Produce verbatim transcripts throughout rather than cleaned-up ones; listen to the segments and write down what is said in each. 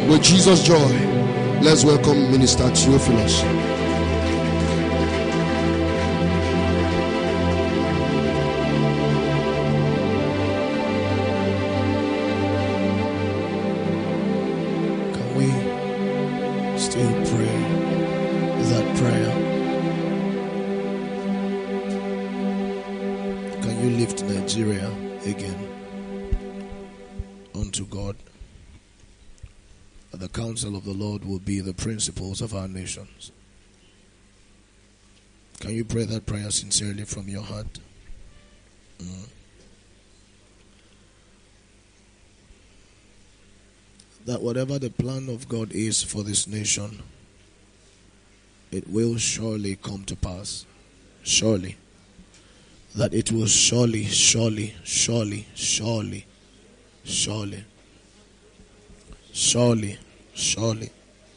With Jesus' joy, let's welcome Minister Theophilus. Can we still pray that prayer? Can you lift Nigeria again unto God? The counsel of the Lord will be the principles of our nations. Can you pray that prayer sincerely from your heart? Mm. That whatever the plan of God is for this nation, it will surely come to pass. Surely. That it will surely, surely, surely, surely, surely, surely. Surely.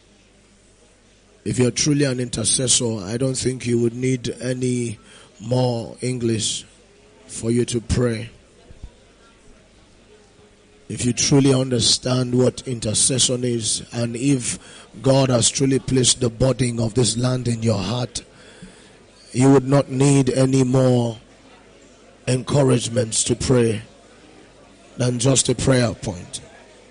If you're truly an intercessor, I don't think you would need any more English for you to pray. If you truly understand what intercession is, and if God has truly placed the burden of this land in your heart, you would not need any more encouragements to pray than just a prayer point.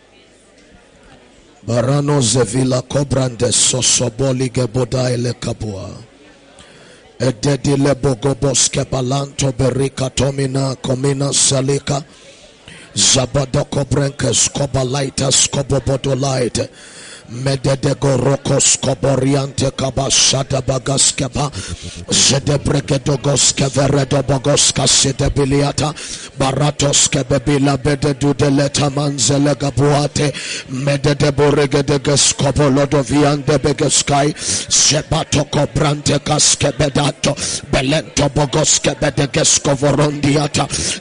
Barano Zevila Cobrande Sosoboli Gebodai Le Capua Ededile Bogobos Kebalanto Berika Tomina Comina Salika Zabado Cobrencas Cobalaita Scobobodolite Mededego Rocos Coboriante Cabashada Bagaskeba Zedebregedogos Keveredo Bogoska Sedebiliata Baratos Kebebila Bededu de Leta Manzele Gabuate Mededeborregedeges Cobolodovian de Begeskai Zebato Cobrante Caskebedato Belento Bogoske Bedeges Covorondiata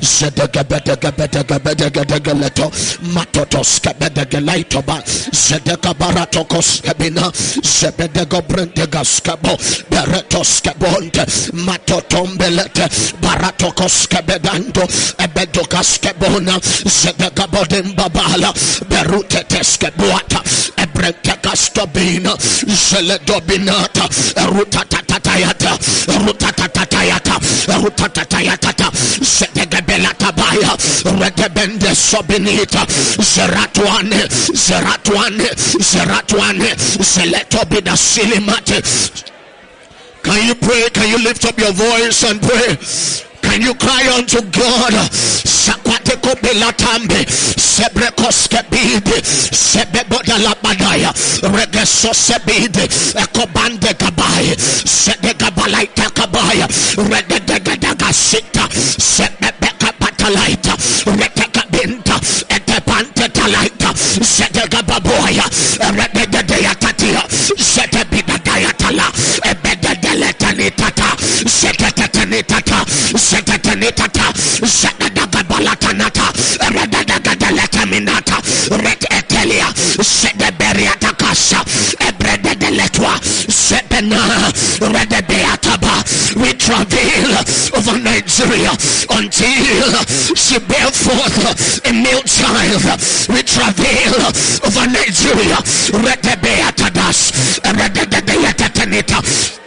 Zedegebedegebedegebedegeleto Matotos Kebedegelaitoba Zedegabar Ratokos Kabina, Zebedego Brentegas Cabo, Beretos Cabonte, Matotombelete, Baratokos Cabedando, Ebedokas Cabona, Zedegabodin Babala, Berutetes Cabuata, Ebrentekas Tobina, Zeledobinata, Rutatatayata, Rutatatayata, Rutatatayata, Zedegabelata Baya, Redebende Sobinita, Zeratuane, Zeratuane, Zeratwane, Zeleto Bida Silimate. Can you pray? Can you lift up your voice and pray? Can you cry unto God? Sakwateko belatambe, sebrekos kebide, sebeboda labadaya, regeso sebide, ekobande kabaye, sedegabalaita kabaya, redegadaga sita, sebebeka patalaita, reteka binta, etepante talaita, sedegababoya, redegedeyatatia, sedebidagayatala, ebedegeletanitata, sedetetanitata, sedetanitata, sedegabalatanata, redegedeleteminata, retetelia, sedeberiatakasa, ebrededeletwa, sebena, redebeataba. We travail over Nigeria until she bear forth a male child. We travail over Nigeria. Redebeatadas, redebeatatanita.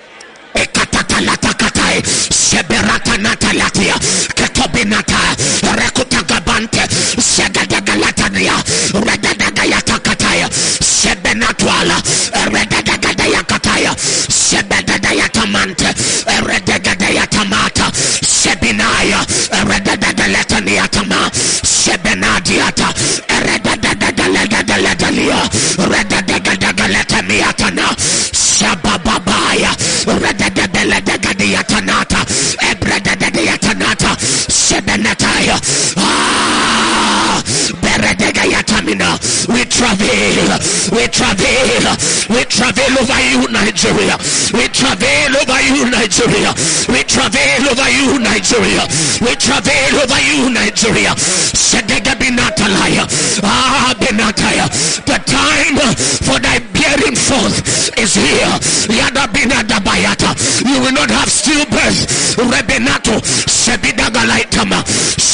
Ekatatalatakai, Seberatanatalatia, Ketobinata, Rekutagabante, Segadagalataria, Redadagayatakataya, Sebenatwala, Redadagadayakataya, Sebedadayatamante, Redagadayatamata, Sebinaya, Redadagataniatama, Sebenadiata, Redadagalegadalia, Redadagaletamiatana, Sabababaya, Redadagalegadiatanata, Ebredadagayatanata, Sebenataya, ah, Beredegayatamina. We travail, we travail, we travail over you, Nigeria. We travail over you, Nigeria. We travail over you, Nigeria. We travail over you, Nigeria. Sedega Binatalaya, ah, Benataya. The time for thy bearing forth is here. Yada Binadabayata. You will not have stillbirth. Rebenato, Sebidagalaitama,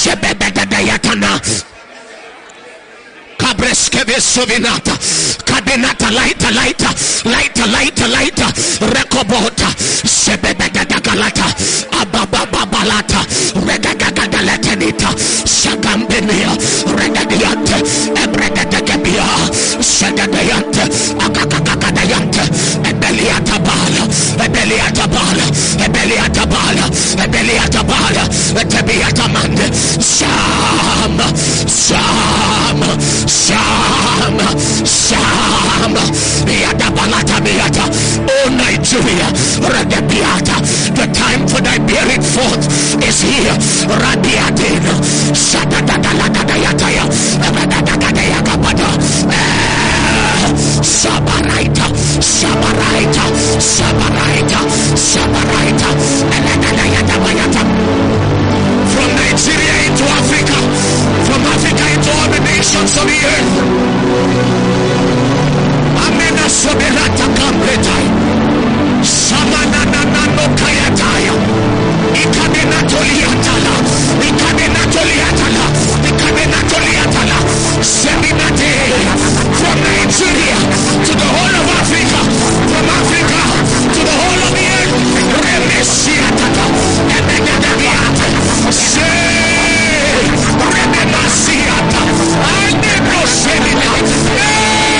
Sebedadayatana. Cabreskeve Sovinata, Cabe Ikaminata lighter, lighter, lighter, lighter, lighter, Rekobota, Sebedagagalata, Abababalata, Regagagalatanita, Shagambenia, Regadiante, Ebregadagabia, Shagadiante, Agagagagadiante, Ebeliatabala, Ebeliatabala, Ebeliatabala, Ebeliatabala, Etebiatamande, Sham, Sham, Sham, Sham, Yadabalata Beata, oh Nigeria, Radabiata, the time for thy bearing forth is here, Radiatina, Shadadadadadayataya, Radadadadayakabada, Sabaraita, Sabaraita, Sabaraita, Sabaraita, Eladadayatabayata. From Nigeria into Africa, from Africa into all the nations of the earth. Amena soberata kampetai. Samana nanano kayataya. Ikabena toliatala. Ikabena toliatala. Ikabena toliatala. Seminate. From Nigeria to the whole of Africa. From Africa to the whole of the earth. Remesiatata. Emegadabiata. Say. Rememasiata. Anemo semina.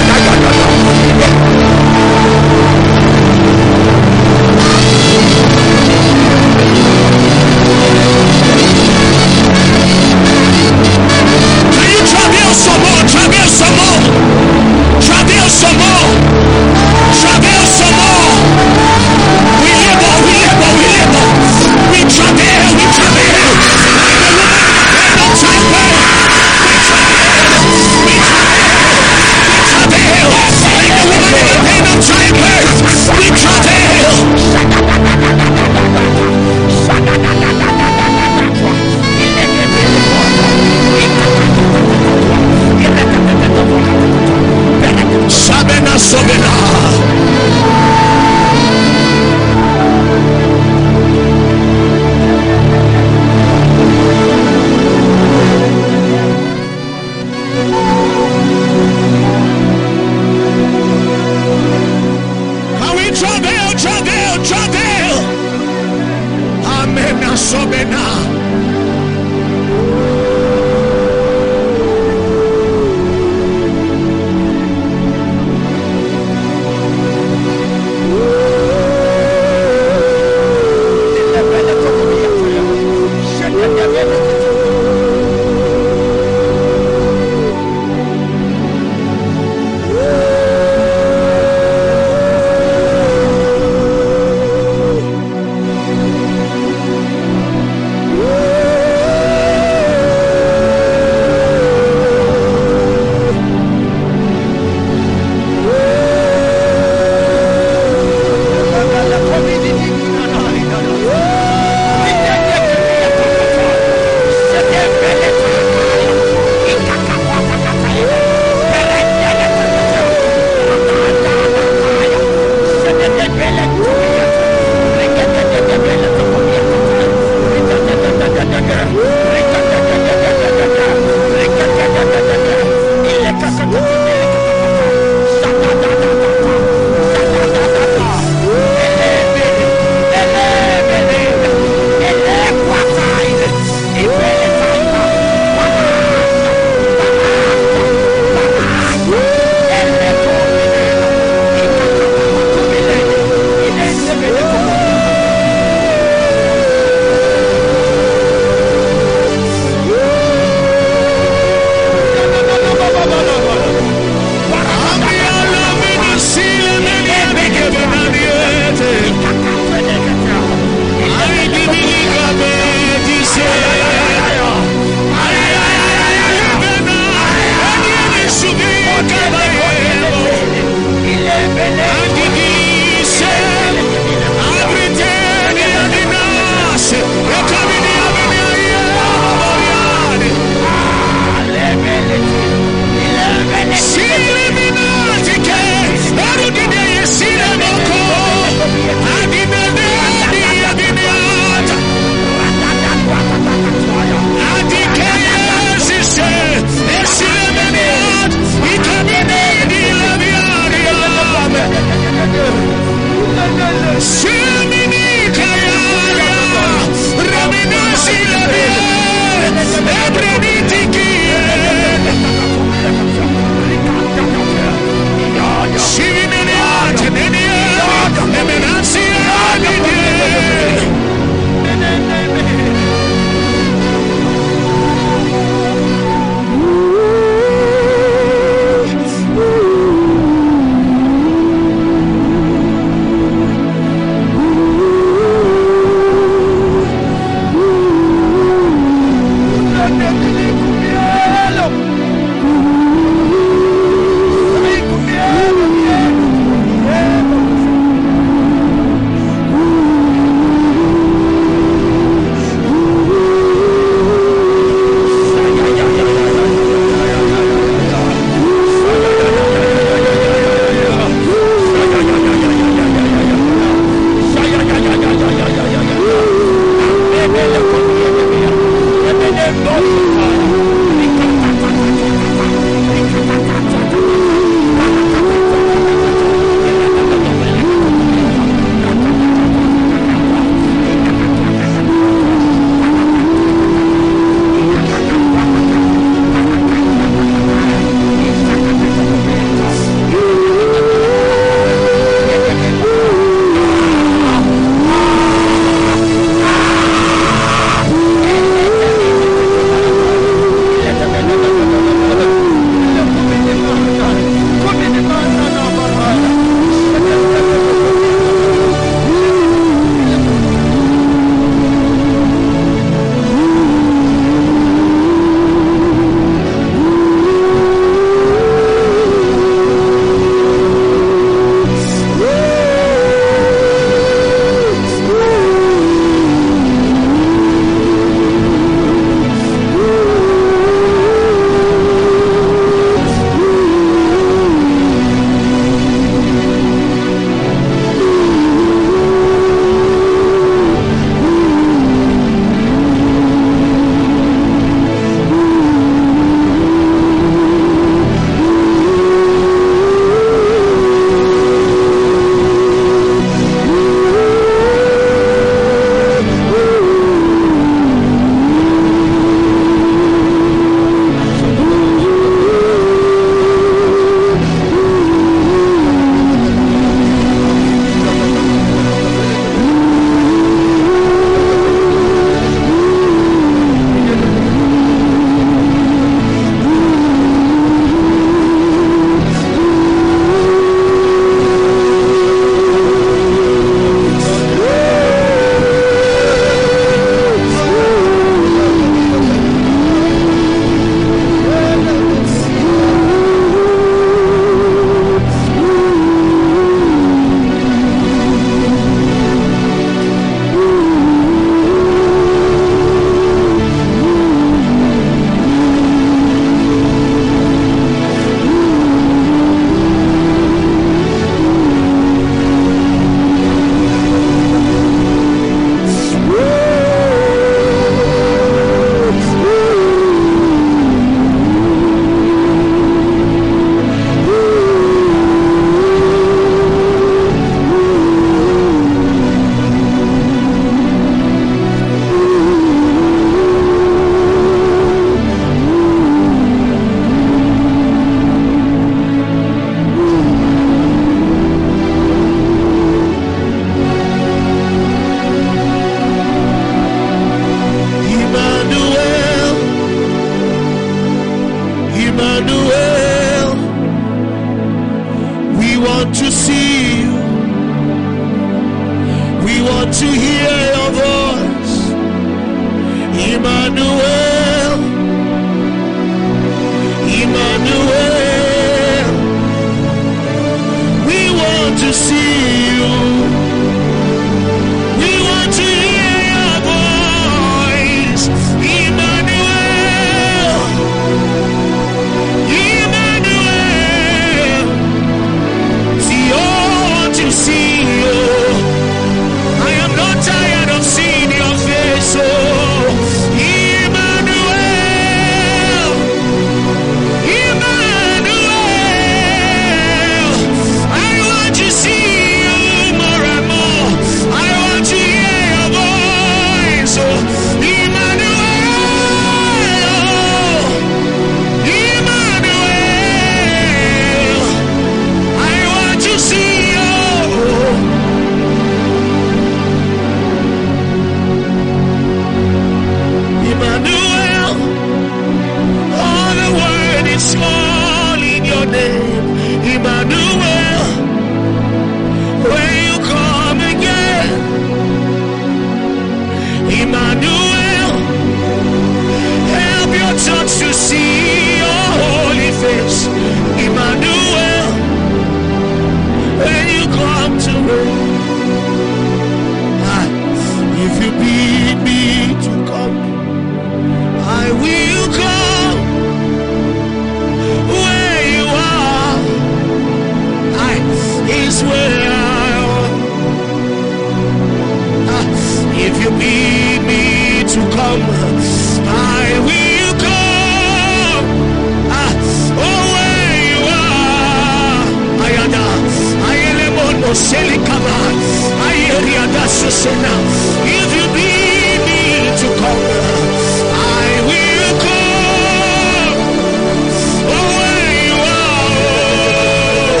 to say now, if you need me to come, I will come. Oh, where you are.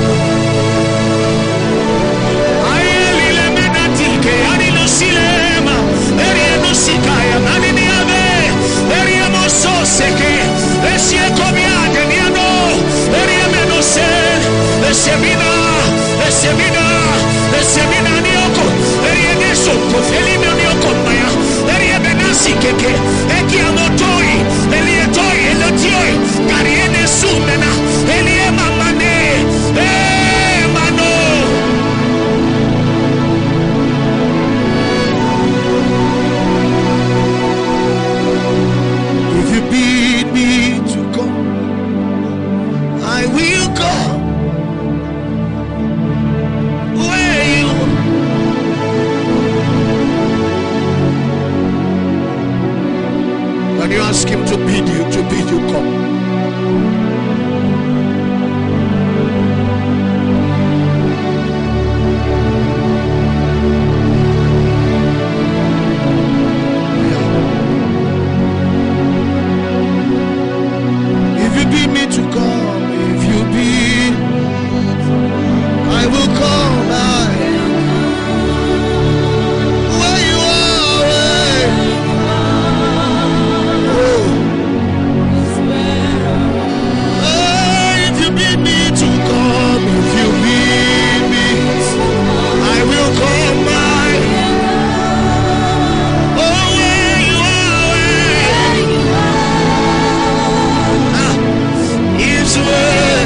I will menatike, ani no silema, eri no sikaya, ani ni ave, eri mo so seke, esi komia deniano, eri no se, esemina, esemina, esemina nioko, eri neso kofelina nioko maya, eri benasi keke, eki amotoi, eli etoi, elotoi, kariene sumena, eli mamane, eh mano. If you bid me to come, I will come. Where you? When you ask him to bid you, to bid you come. If you bid me to come, if you bid, I will come. I, where you are, where? Oh. Oh, if you bid me to come, if you bid me, I will come by. Oh, where you are, where? Ah, it's where.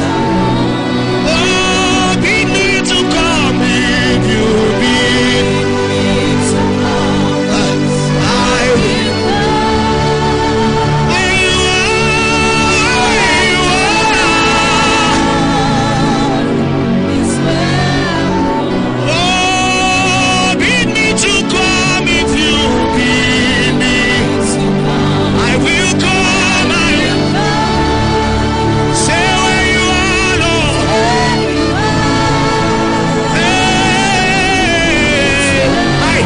Oh, bid me to come, if you bid. Ah, I will. Where you are, where you are. Oh, bid me to come, if you bid me. I will come, I will. Say where you are, Lord. Hey, I.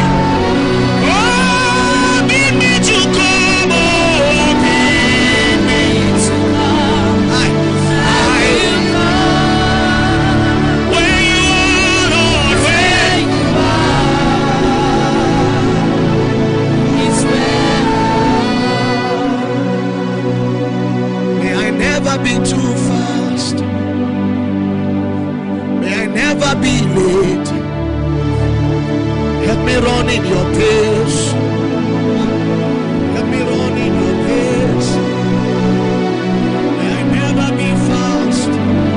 Oh, bid me to come, oh, bid me. I, I. Where you are, Lord, where? May I never be too fast. May I never be late. Help me run in your pace. Help me run in your pace. May I never be fast.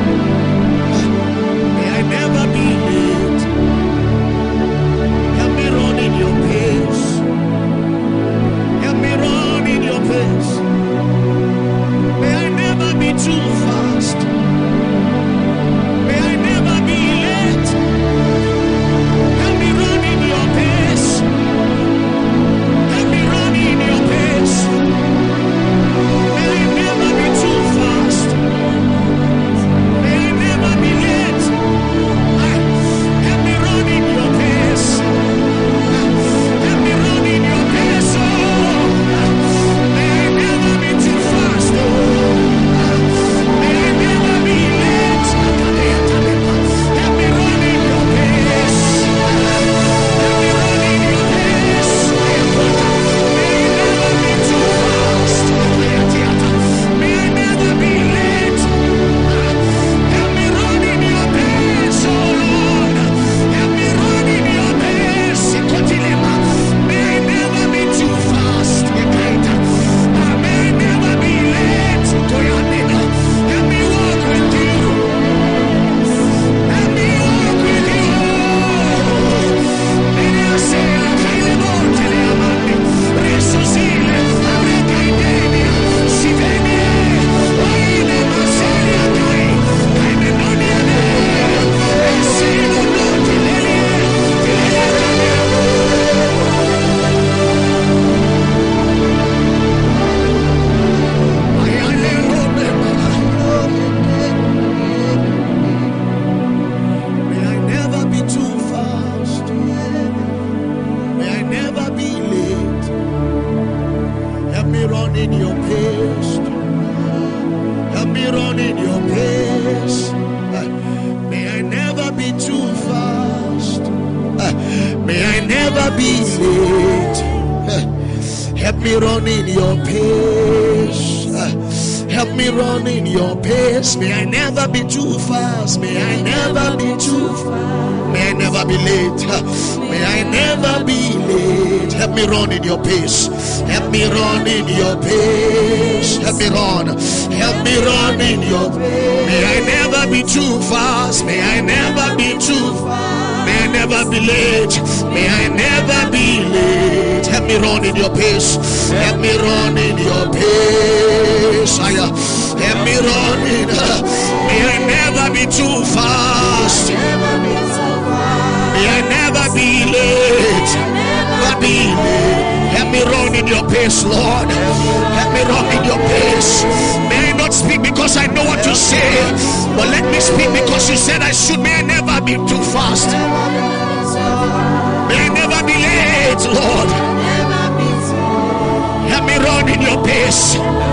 May I never be late. Help me run in your pace. Help me run in your pace. May I never be too fast. May I never be late. Help me run in your pace. never be late. Help me run in your pace. Help me run in your pace. May I never be too fast. May I never be too fast. May I never be late. May I never be late. Help me run in your pace. Help me run in your pace. Help me run. Help me run in your pace. May I never be too fast. May I never be too fast. May I never be late. May I never be late. Help me run in your pace. Help me run in your pace. Help me run in. May I never be too fast. May I never be late. Never be late. Help me run in your pace, Lord. Help me run in your pace. May I not speak because I know what to say, but let me speak because you said I should. May I never be too fast. May I never be late, Lord. Help me run in your pace.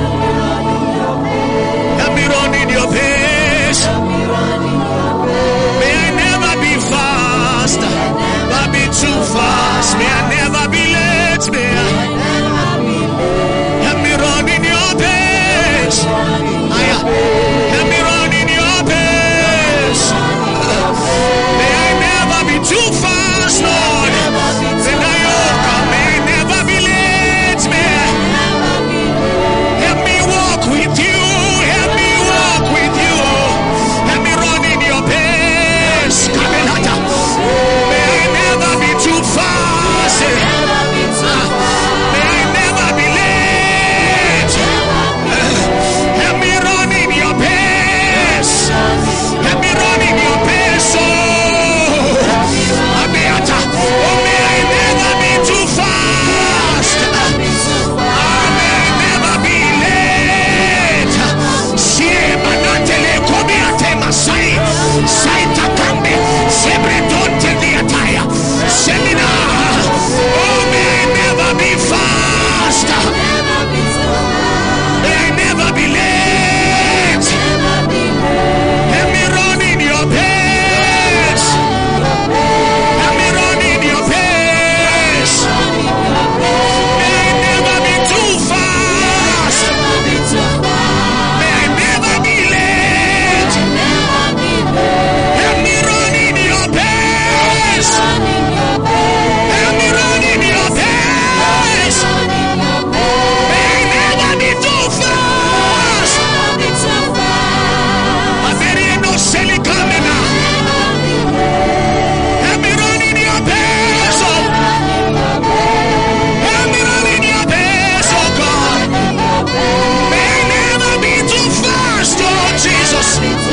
Help me run in your pace. May I never be fast, but be too fast. May I never be late. May I help me run in your pace. Help me run in your pace. May I never be too fast, Lord. May I may never be late. May I help me walk with you. Help me walk with you. Help me run in your pace. May I never be too fast. May I never be late. Help me run in your pace. Help me run in your pace. Oh, Abiata. Oh, may I never be too fast. Oh, may I never be late. Sie manatele kobiate masai. Saita kambe. Sebretonte diataya. Semina. Oh, may I never be fast. May I never be late. Help me run in your pace. Help me run in your pace. May I never be too fast. May I never be late. Help me run in your pace. Help me run in your pace. May I never be too fast. Aberiendo selikamena. Help me run in your pace. Oh. Help me run in your pace, oh God. May I never be too fast, oh Jesus.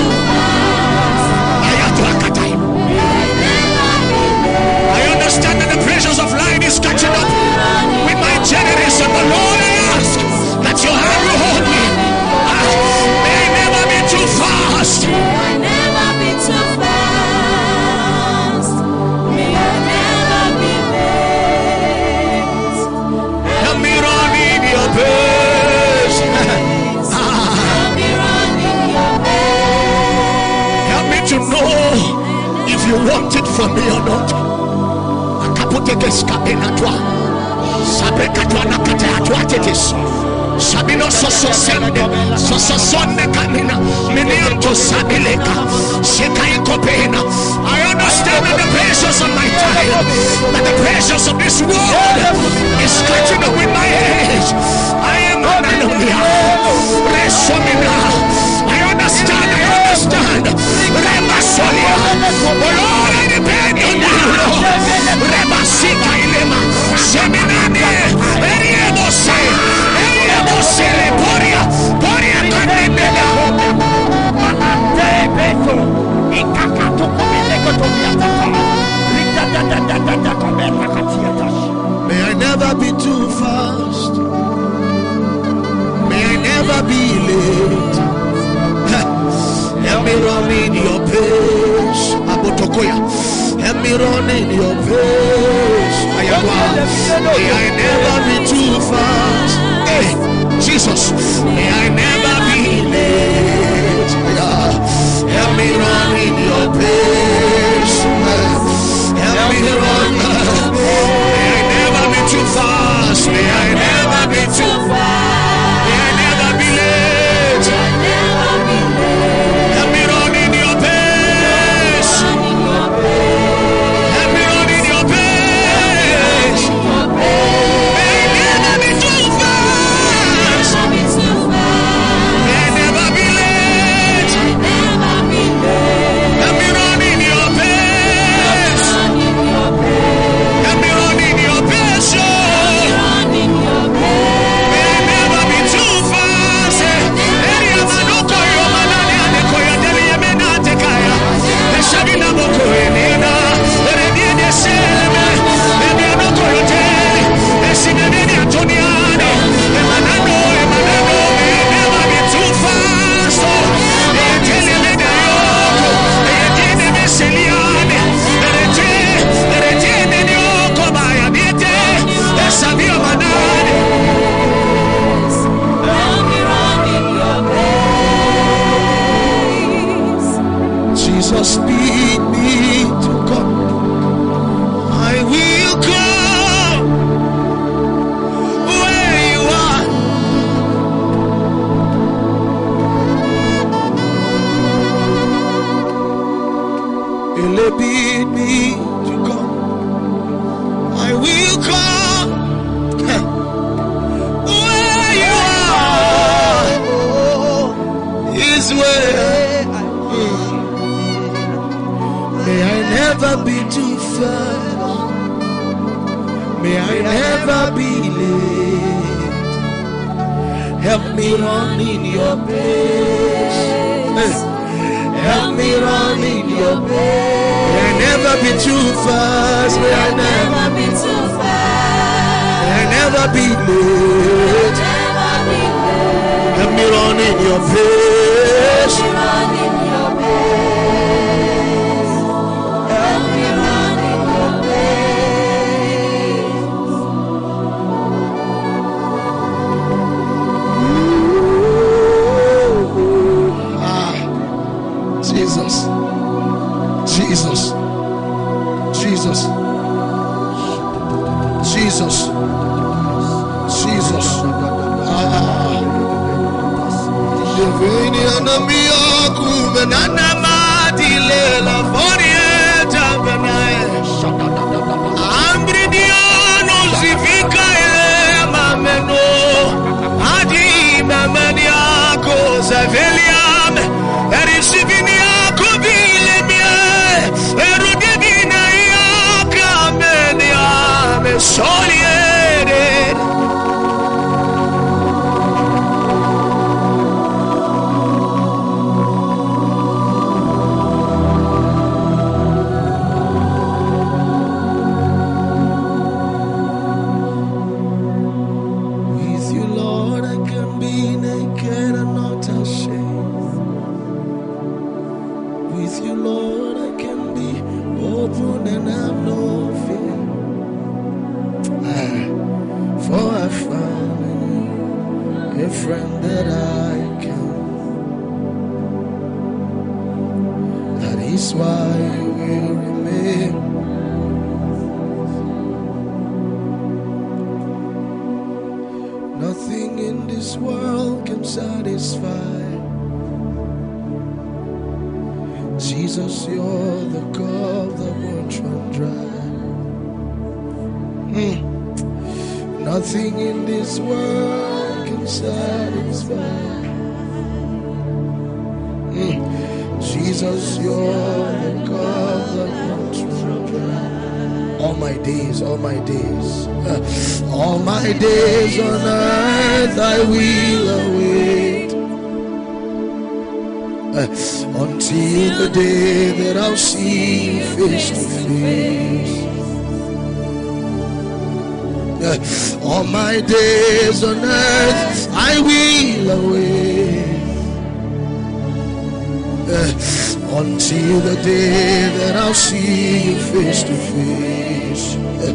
Ayatwakatai. I understand that the pressures of life is catching up with my generation. But Lord, I ask that your hand will hold me. Ah, may I never be too fast. Help me run in your pace. Ah, help me to know if you want it for me or not. Akapoteke skapenatwa. Sabrekatwa nakateatwa tetis. Sabino soso sende. Soso sonde kamina. Minianto sabileka. Shekaiko pena. I understand that the pressures of my time, that the pressures of this world is catching up with my age. I am an anomaly. Resomina. I understand, I understand. Rema Solia. Oh Lord, I depend on you. Rema Sika Ilema. Seminane. Eriemo se. Eriemo se. Poria. Poria Kanendela. Mamante Beto. Ikakato Komele Kotomiatata. Rita da da da da da Komele Katiatas. May I never be too fast. May I never be late. Help me run in your pace. Abotokoya. Help me run in your pace. May I never be too fast. Hey, Jesus. May I never be late. Help me run in your pace. Help me run. Jesus, bid me to come. I will come where you are. Ele bid me to come. I will come where you are. Is where. May I never be too fast. May I never be late. Help me run in your pace. Help me run in your pace. May I never be too fast. May I never be too fast. May I never be late. Help me run in your pace. Jesus, Jesus, Jesus, Jesus, Jesus. Ah, divine anamia kumenana madilela forieta benae. Ambridiano zivika ele mameno. Adi mameniako zaveliam. Erisivinia. Soliere. With you, Lord, I can be naked and not ashamed. With you, Lord, I can be open and have no fear. For I found in you a friend that I can. That is why I will remain. Nothing in this world can satisfy. Jesus, you're the cup that won't run dry. Mm. Nothing in this world can satisfy. Mm. Jesus, you're the God that won't run dry. All my days, all my days, uh, all my days on earth I will await uh, until the day that I'll see you face to face. Uh, all my days on earth I will await uh, until the day that I'll see you face to face. Uh,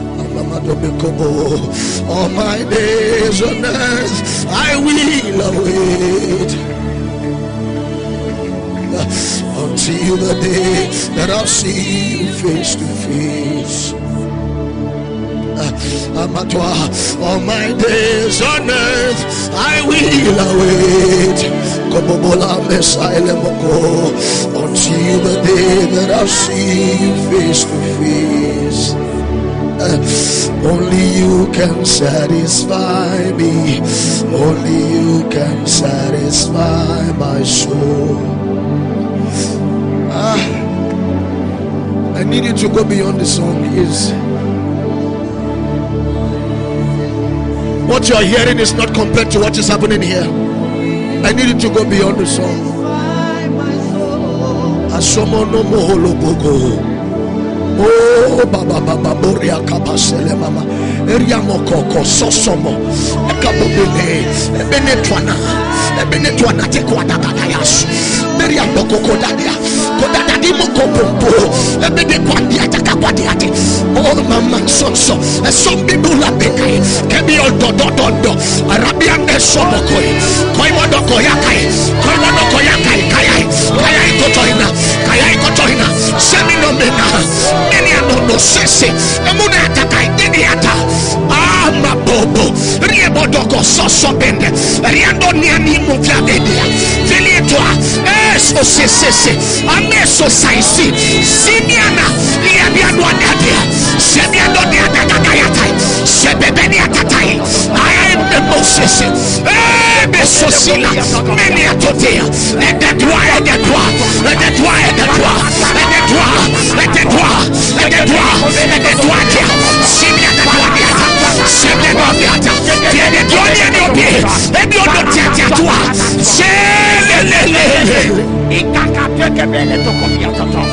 all my days on earth I will await uh, until the day that I'll see you face to face. All my days on earth I will await until the day that I'll see you face to face. Uh, only you can satisfy me. Only you can satisfy my soul. Ah, I need you to go beyond the song, please. What you are hearing is not compared to what is happening here. I need you to go beyond the song. Asomono moholo bogo. Oh, baba baba boria kapasele mama. Eria mokoko sosomo. Ekabobele. Ebenetwana. Ebenetwana tekwa dakayas. Beria bokoko dadia. Kodadadi mokopompo. Ebedekwandia takakwandiate. Oh, mama sonso. Some people la bekai. Kebi ododododo. Arabian esobokoi. Koi wado koyakai. Koi wado koyakai. Kayai. Kayai kotoina. Kayai sese emuna takai deniata ama bobo riebodogo soso bende riando niani movia bedia veletoa eso sese ameso saisi simiana liabiano anadia semiano niata kakayata sebebenia tatai I am the Moses eh meso sila meni atotea et the droit et the droit et the droit et the droit et the droit et the droit et the droit et the droit simia the droit simia the droit tie the droit ni obi e bi odo tia tua selelele ikaka tekebele to komia toto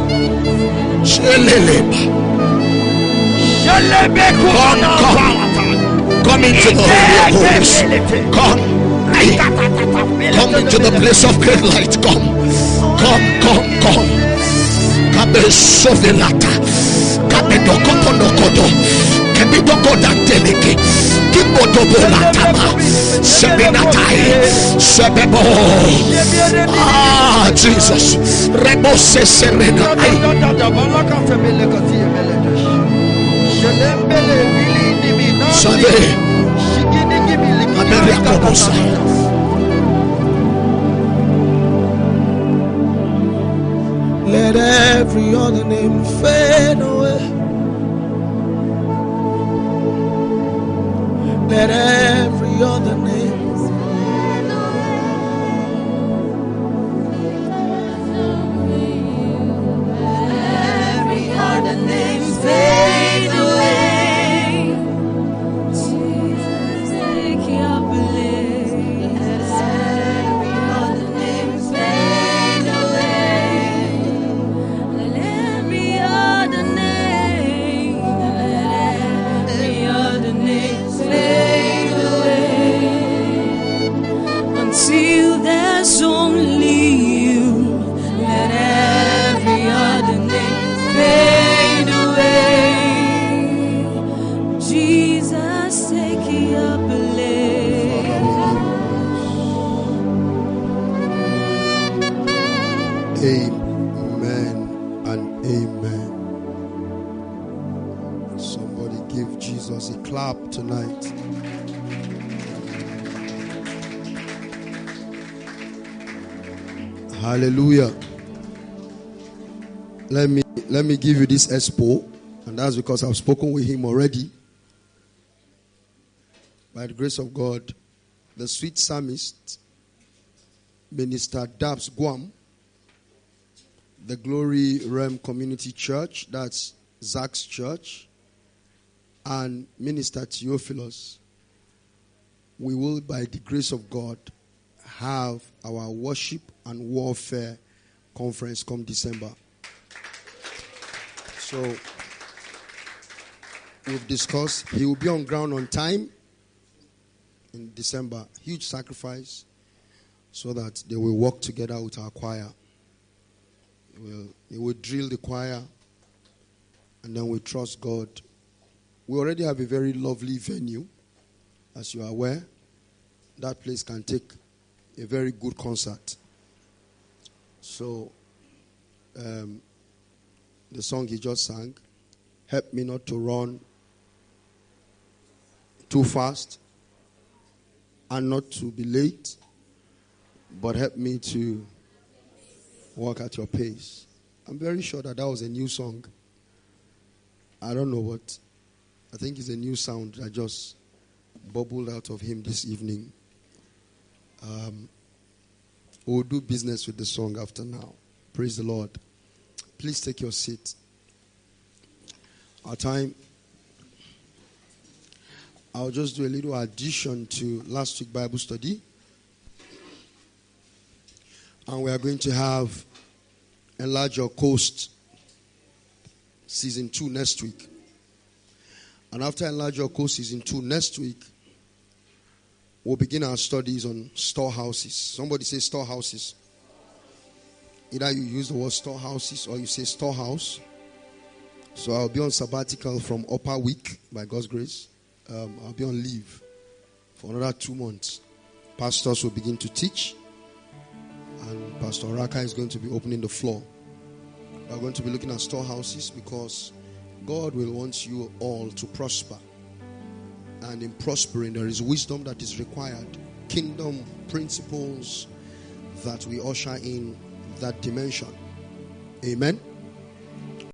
selelele selebe ko come into the Holy Ghost. Come. Come into the place of great light. Come. Come, come, come. Kabe sovelata. Kabe dokoponokodo. Kabe dokodanteleke. Kibodobolatama. Sebenatai. Sebebo. Ah, Jesus. Rebose serena. Sabe, America Kobosa. Let every other name fade away. Let every other name fade away. Every other name fade away. Tonight. Hallelujah. Let me let me give you this expo, and that's because I've spoken with him already. By the grace of God, the sweet psalmist, Minister Dabs Guam, the Glory Realm Community Church, that's Zach's church, and Minister Theophilus, we will, by the grace of God, have our worship and warfare conference come December. So, we've discussed, he will be on ground on time in December. Huge sacrifice so that they will work together with our choir. He will, he will drill the choir, and then we trust God. We already have a very lovely venue, as you are aware. That place can take a very good concert. So, um, the song he just sang, help me not to run too fast and not to be late, but help me to walk at your pace. I'm very sure that that was a new song. I don't know what. I think it's a new sound that just bubbled out of him this evening. Um, we'll do business with the song after now. Praise the Lord. Please take your seat. Our time. I'll just do a little addition to last week's Bible study. And we are going to have Enlarge Your Coast season two next week. And after Enlarge Your Coast season two next week, we'll begin our studies on storehouses. Somebody say storehouses. Either you use the word storehouses or you say storehouse. So I'll be on sabbatical from upper week by God's grace. Um, I'll be on leave for another two months. Pastors will begin to teach, and Pastor Raka is going to be opening the floor. We're going to be looking at storehouses because God will want you all to prosper. And in prospering, there is wisdom that is required. Kingdom principles that we usher in that dimension. Amen.